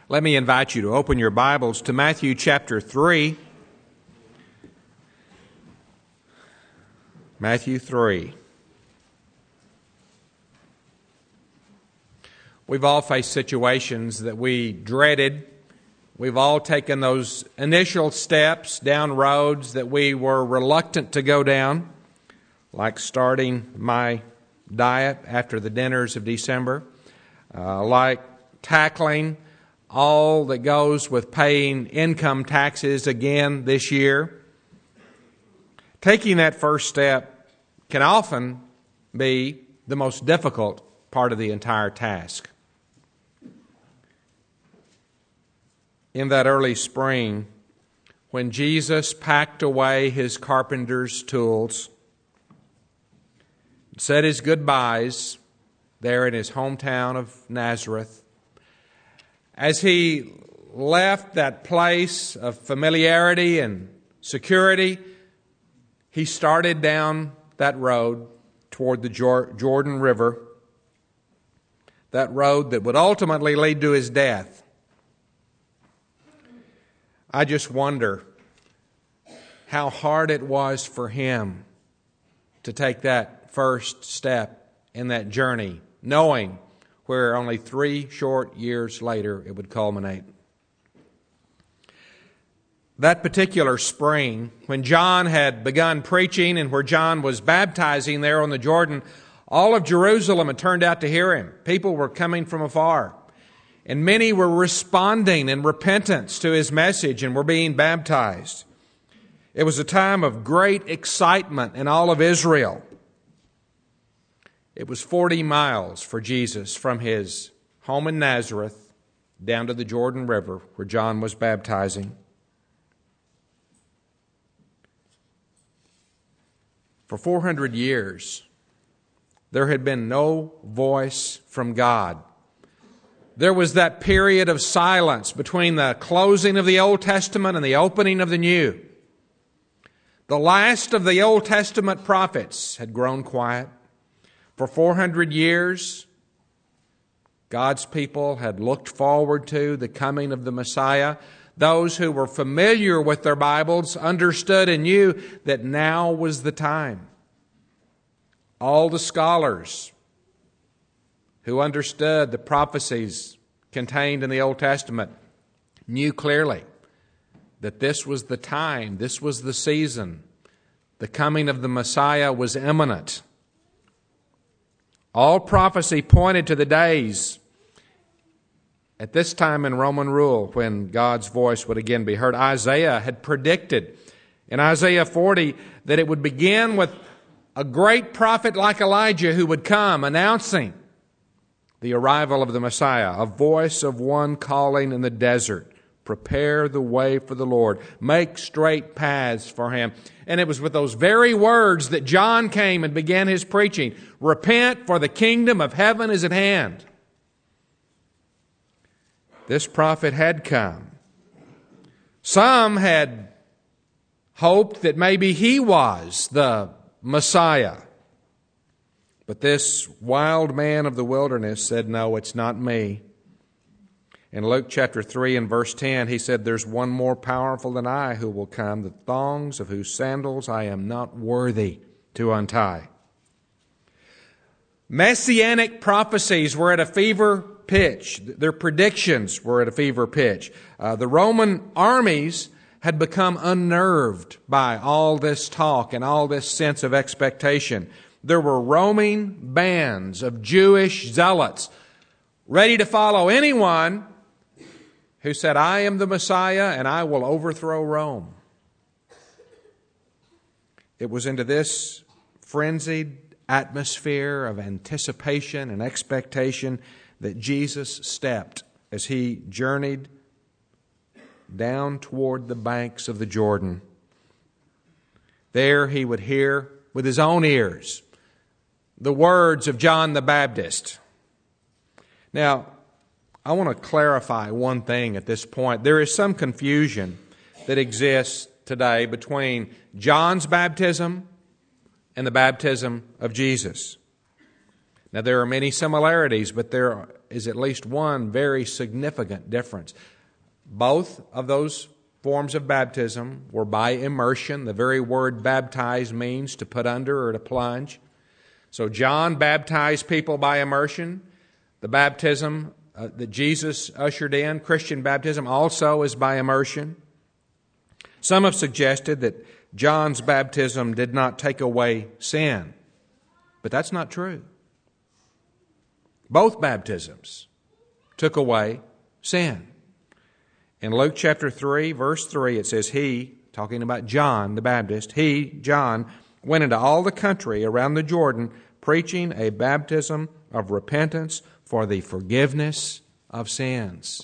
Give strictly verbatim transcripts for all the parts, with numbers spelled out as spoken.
Let me invite you to open your Bibles to Matthew chapter three. Matthew three. We've all faced situations that we dreaded. We've all taken those initial steps down roads that we were reluctant to go down, like starting my diet after the dinners of December, uh, like tackling all that goes with paying income taxes again this year. Taking that first step can often be the most difficult part of the entire task. In that early spring, when Jesus packed away his carpenter's tools, said his goodbyes there in his hometown of Nazareth, as he left that place of familiarity and security, he started down that road toward the Jordan River, that road that would ultimately lead to his death. I just wonder how hard it was for him to take that first step in that journey, knowing where only three short years later it would culminate. That particular spring, when John had begun preaching and where John was baptizing there on the Jordan, all of Jerusalem had turned out to hear him. People were coming from afar. And many were responding in repentance to his message and were being baptized. It was a time of great excitement in all of Israel. It was forty miles for Jesus from his home in Nazareth down to the Jordan River where John was baptizing. For four hundred years, there had been no voice from God. There was that period of silence between the closing of the Old Testament and the opening of the New. The last of the Old Testament prophets had grown quiet. For four hundred years, God's people had looked forward to the coming of the Messiah. Those who were familiar with their Bibles understood and knew that now was the time. All the scholars who understood the prophecies contained in the Old Testament knew clearly that this was the time, this was the season. The coming of the Messiah was imminent. All prophecy pointed to the days at this time in Roman rule when God's voice would again be heard. Isaiah had predicted in Isaiah forty that it would begin with a great prophet like Elijah who would come announcing the arrival of the Messiah, a voice of one calling in the desert, prepare the way for the Lord, make straight paths for him. And it was with those very words that John came and began his preaching. Repent, for the kingdom of heaven is at hand. This prophet had come. Some had hoped that maybe he was the Messiah. But this wild man of the wilderness said, no, it's not me. In Luke chapter three and verse ten, he said, there's one more powerful than I who will come, the thongs of whose sandals I am not worthy to untie. Messianic prophecies were at a fever pitch. Their predictions were at a fever pitch. Uh, the Roman armies had become unnerved by all this talk and all this sense of expectation. There were roaming bands of Jewish zealots ready to follow anyone who said, I am the Messiah and I will overthrow Rome. It was into this frenzied atmosphere of anticipation and expectation that Jesus stepped as he journeyed down toward the banks of the Jordan. There he would hear with his own ears the words of John the Baptist. Now, I want to clarify one thing at this point. There is some confusion that exists today between John's baptism and the baptism of Jesus. Now, there are many similarities, but there is at least one very significant difference. Both of those forms of baptism were by immersion. The very word baptize means to put under or to plunge. So John baptized people by immersion. The baptism uh, that Jesus ushered in, Christian baptism, also is by immersion. Some have suggested that John's baptism did not take away sin, but that's not true. Both baptisms took away sin. In Luke chapter three, verse three, it says, He, talking about John the Baptist, He, John, went into all the country around the Jordan, preaching a baptism of repentance for the forgiveness of sins.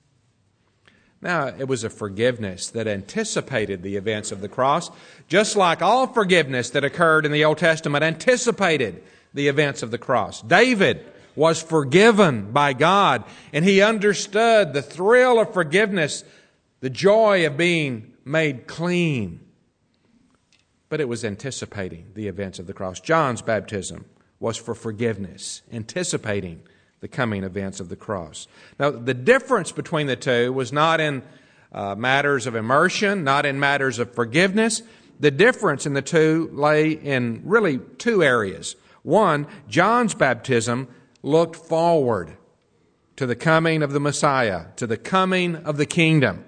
Now, it was a forgiveness that anticipated the events of the cross, just like all forgiveness that occurred in the Old Testament anticipated the events of the cross. David was forgiven by God, and he understood the thrill of forgiveness, the joy of being made clean. But it was anticipating the events of the cross. John's baptism was for forgiveness, anticipating the coming events of the cross. Now, the difference between the two was not in uh, matters of immersion, not in matters of forgiveness. The difference in the two lay in really two areas. One, John's baptism looked forward to the coming of the Messiah, to the coming of the kingdom.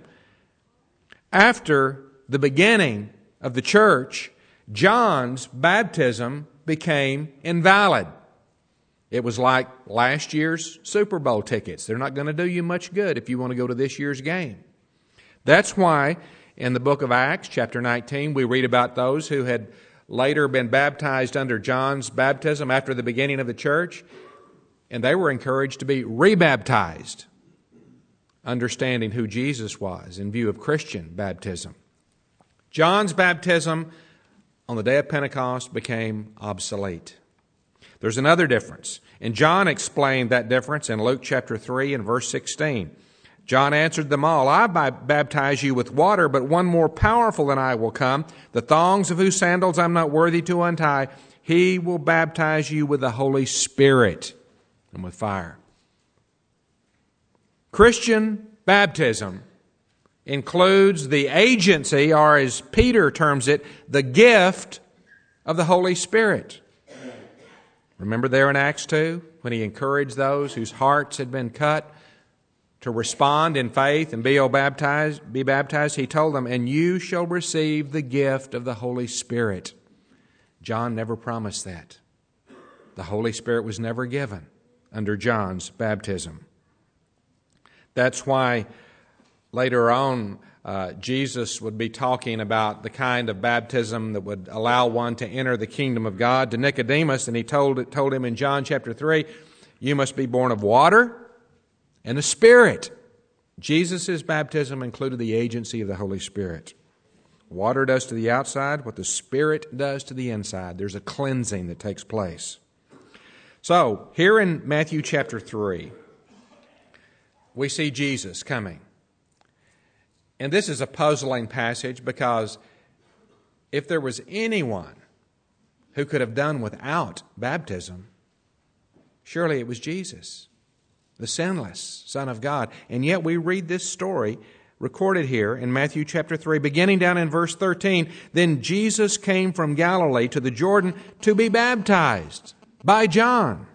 After the beginning of the church, John's baptism became invalid. It was like last year's Super Bowl tickets. They're not going to do you much good if you want to go to this year's game. That's why in the book of Acts, chapter nineteen, we read about those who had later been baptized under John's baptism after the beginning of the church, and they were encouraged to be rebaptized, understanding who Jesus was in view of Christian baptism. John's baptism on the day of Pentecost became obsolete. There's another difference, and John explained that difference in Luke chapter three and verse sixteen. John answered them all, I baptize you with water, but one more powerful than I will come, the thongs of whose sandals I'm not worthy to untie. He will baptize you with the Holy Spirit and with fire. Christian baptism includes the agency, or as Peter terms it, the gift of the Holy Spirit. Remember there in Acts two, when he encouraged those whose hearts had been cut to respond in faith and be baptized, be baptized, he told them, and you shall receive the gift of the Holy Spirit. John never promised that. The Holy Spirit was never given under John's baptism. That's why later on uh, Jesus would be talking about the kind of baptism that would allow one to enter the kingdom of God to Nicodemus, and he told, told him in John chapter three, you must be born of water and the Spirit. Jesus' baptism included the agency of the Holy Spirit. Water does to the outside what the Spirit does to the inside. There's a cleansing that takes place. So, here in Matthew chapter three, we see Jesus coming. And this is a puzzling passage because if there was anyone who could have done without baptism, surely it was Jesus, the sinless Son of God. And yet we read this story recorded here in Matthew chapter three, beginning down in verse thirteen. Then Jesus came from Galilee to the Jordan to be baptized by John.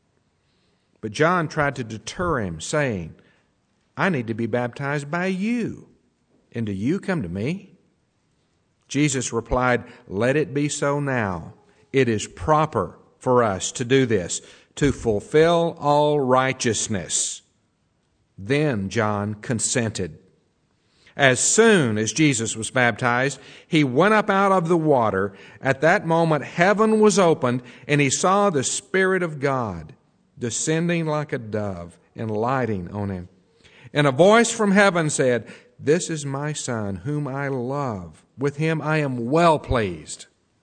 But John tried to deter him, saying, I need to be baptized by you, and do you come to me? Jesus replied, let it be so now. It is proper for us to do this, to fulfill all righteousness. Then John consented. As soon as Jesus was baptized, he went up out of the water. At that moment, heaven was opened, and he saw the Spirit of God descending like a dove and lighting on him. And a voice from heaven said, this is my Son, whom I love. With him I am well pleased.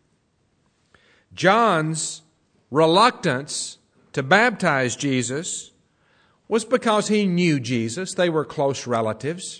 John's reluctance to baptize Jesus was because he knew Jesus. They were close relatives.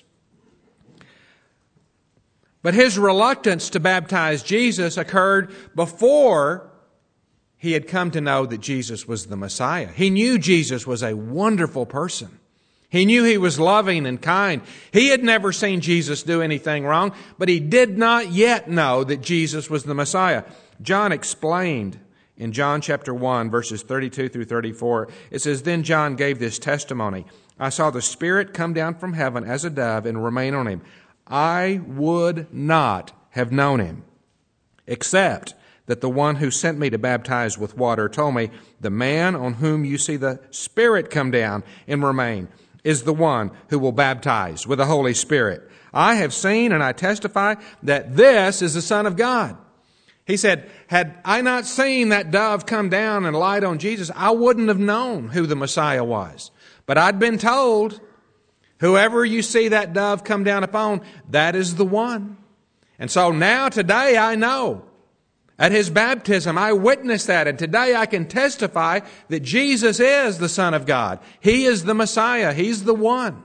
But his reluctance to baptize Jesus occurred before he had come to know that Jesus was the Messiah. He knew Jesus was a wonderful person. He knew he was loving and kind. He had never seen Jesus do anything wrong, but he did not yet know that Jesus was the Messiah. John explained in John chapter one, verses thirty-two through thirty-four, it says, "Then John gave this testimony. I saw the Spirit come down from heaven as a dove and remain on him. I would not have known him, except that the one who sent me to baptize with water told me, the man on whom you see the Spirit come down and remain is the one who will baptize with the Holy Spirit. I have seen and I testify that this is the Son of God." He said, had I not seen that dove come down and light on Jesus, I wouldn't have known who the Messiah was. But I'd been told, whoever you see that dove come down upon, that is the one. And so now today I know. At his baptism, I witnessed that, and today I can testify that Jesus is the Son of God. He is the Messiah. He's the one.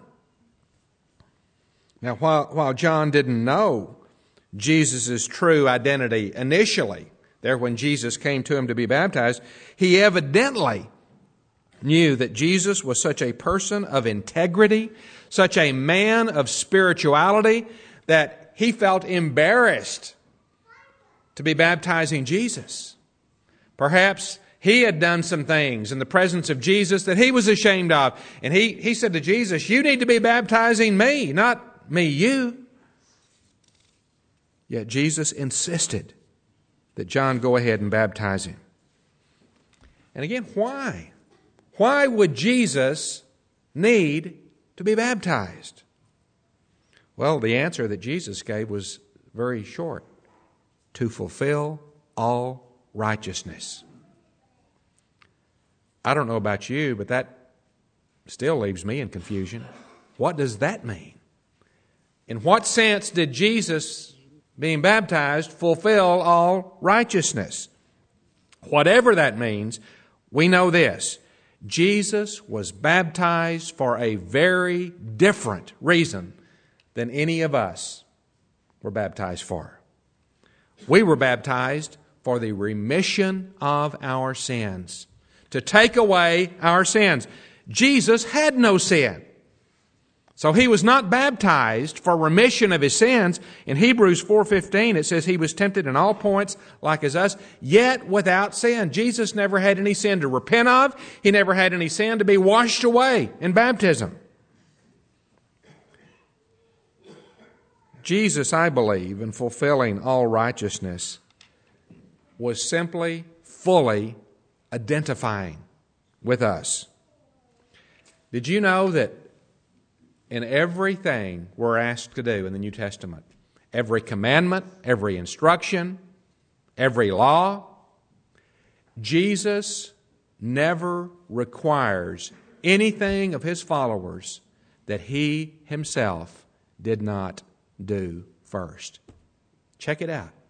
Now, while, while John didn't know Jesus' true identity initially, there when Jesus came to him to be baptized, he evidently knew that Jesus was such a person of integrity, such a man of spirituality, that he felt embarrassed to be baptizing Jesus. Perhaps he had done some things in the presence of Jesus that he was ashamed of. And he, he said to Jesus, "You need to be baptizing me, not me, you." Yet Jesus insisted that John go ahead and baptize him. And again, why? Why would Jesus need to be baptized? Well, the answer that Jesus gave was very short. To fulfill all righteousness. I don't know about you, but that still leaves me in confusion. What does that mean? In what sense did Jesus, being baptized, fulfill all righteousness? Whatever that means, we know this. Jesus was baptized for a very different reason than any of us were baptized for. We were baptized for the remission of our sins, to take away our sins. Jesus had no sin. So he was not baptized for remission of his sins. In Hebrews four fifteen, it says he was tempted in all points like as us, yet without sin. Jesus never had any sin to repent of. He never had any sin to be washed away in baptism. Jesus, I believe, in fulfilling all righteousness, was simply, fully identifying with us. Did you know that in everything we're asked to do in the New Testament, every commandment, every instruction, every law, Jesus never requires anything of his followers that he himself did not do first. Check it out.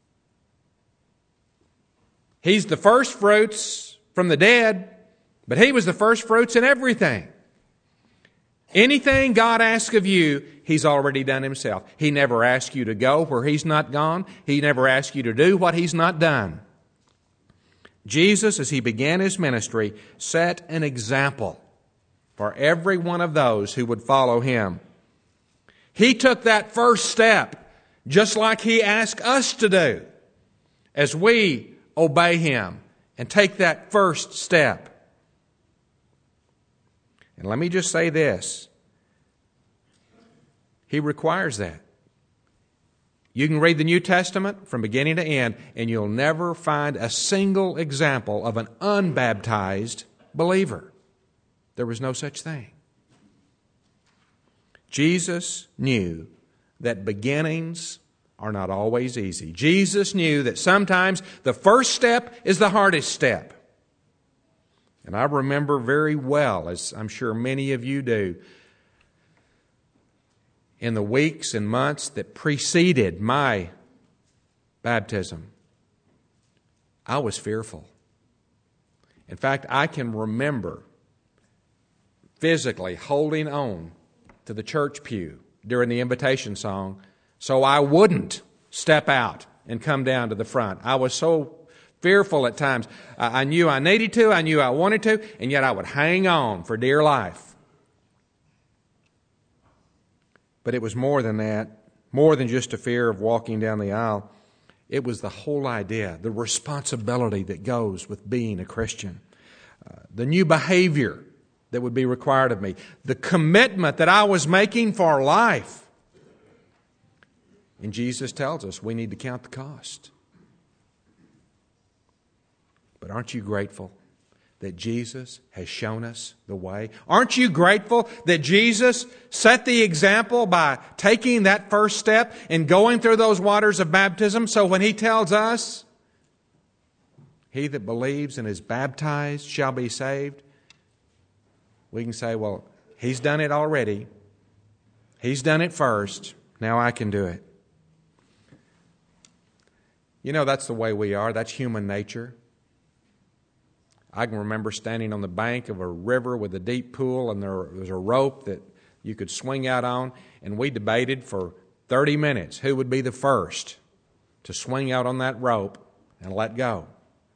He's the first fruits from the dead, but he was the first fruits in everything. Anything God asks of you, he's already done himself. He never asked you to go where he's not gone. He never asked you to do what he's not done. Jesus, as he began his ministry, set an example for every one of those who would follow him. He took that first step, just like he asked us to do, as we obey him and take that first step. And let me just say this. He requires that. You can read the New Testament from beginning to end, and you'll never find a single example of an unbaptized believer. There was no such thing. Jesus knew that beginnings are not always easy. Jesus knew that sometimes the first step is the hardest step. And I remember very well, as I'm sure many of you do, in the weeks and months that preceded my baptism, I was fearful. In fact, I can remember physically holding on to the church pew during the invitation song so I wouldn't step out and come down to the front. I was so fearful at times. I, I knew I needed to, I knew I wanted to, and yet I would hang on for dear life. But it was more than that, more than just a fear of walking down the aisle. It was the whole idea, the responsibility that goes with being a Christian, uh, the new behavior that would be required of me, the commitment that I was making for life. And Jesus tells us we need to count the cost. But aren't you grateful that Jesus has shown us the way? Aren't you grateful that Jesus set the example by taking that first step and going through those waters of baptism? So when He tells us, he that believes and is baptized shall be saved, we can say, well, He's done it already. He's done it first. Now I can do it. You know, that's the way we are. That's human nature. I can remember standing on the bank of a river with a deep pool, and there was a rope that you could swing out on, and we debated for thirty minutes who would be the first to swing out on that rope and let go.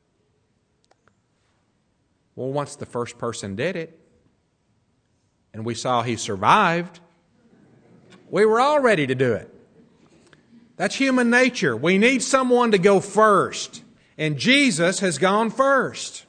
Well, once the first person did it, and we saw he survived, we were all ready to do it. That's human nature. We need someone to go first, and Jesus has gone first.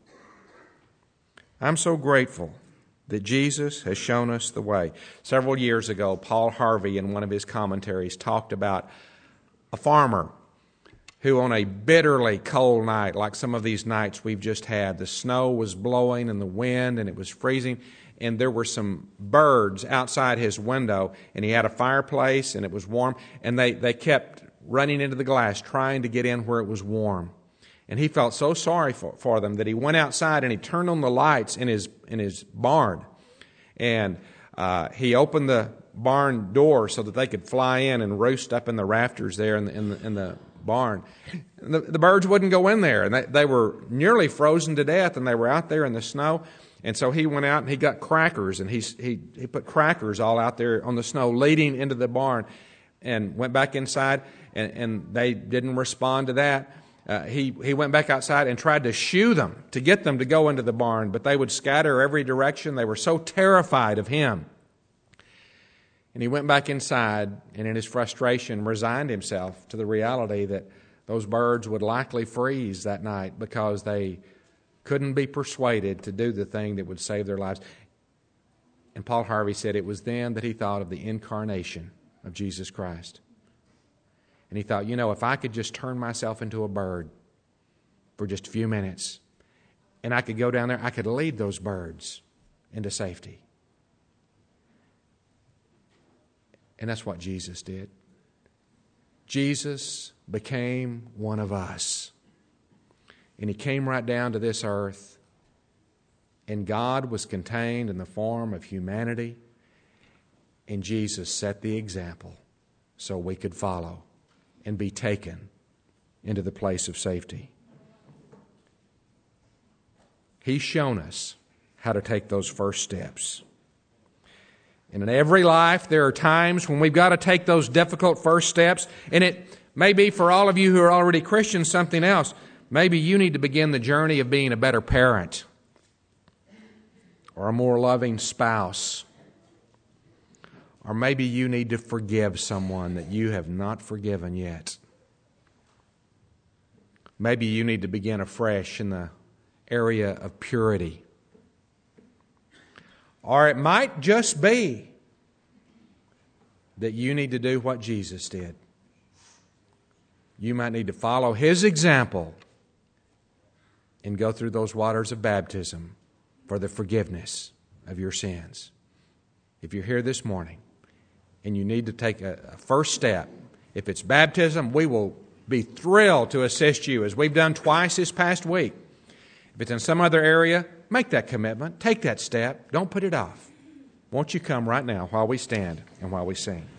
I'm so grateful that Jesus has shown us the way. Several years ago, Paul Harvey, in one of his commentaries, talked about a farmer who on a bitterly cold night, like some of these nights we've just had, the snow was blowing and the wind and it was freezing, and there were some birds outside his window, and he had a fireplace and it was warm, and they, they kept running into the glass trying to get in where it was warm. And he felt so sorry for, for them that he went outside and he turned on the lights in his in his barn. And uh, he opened the barn door so that they could fly in and roost up in the rafters there in the, in the, in the barn. And the, the birds wouldn't go in there. And they, they were nearly frozen to death, and they were out there in the snow. And so he went out and he got crackers, and he, he, he put crackers all out there on the snow leading into the barn, and went back inside, and, and they didn't respond to that. Uh, he, he went back outside and tried to shoo them, to get them to go into the barn, but they would scatter every direction. They were so terrified of him. And he went back inside, and in his frustration resigned himself to the reality that those birds would likely freeze that night because they couldn't be persuaded to do the thing that would save their lives. And Paul Harvey said it was then that he thought of the incarnation of Jesus Christ. And he thought, you know, if I could just turn myself into a bird for just a few minutes, and I could go down there, I could lead those birds into safety. And that's what Jesus did. Jesus became one of us. And He came right down to this earth. And God was contained in the form of humanity. And Jesus set the example so we could follow and be taken into the place of safety. He's shown us how to take those first steps. And in every life, there are times when we've got to take those difficult first steps. And it may be for all of you who are already Christians something else. Maybe you need to begin the journey of being a better parent, or a more loving spouse. Or maybe you need to forgive someone that you have not forgiven yet. Maybe you need to begin afresh in the area of purity. Or it might just be that you need to do what Jesus did. You might need to follow His example and go through those waters of baptism for the forgiveness of your sins. If you're here this morning and you need to take a, a first step, if it's baptism, we will be thrilled to assist you, as we've done twice this past week. If it's in some other area, make that commitment. Take that step. Don't put it off. Won't you come right now while we stand and while we sing?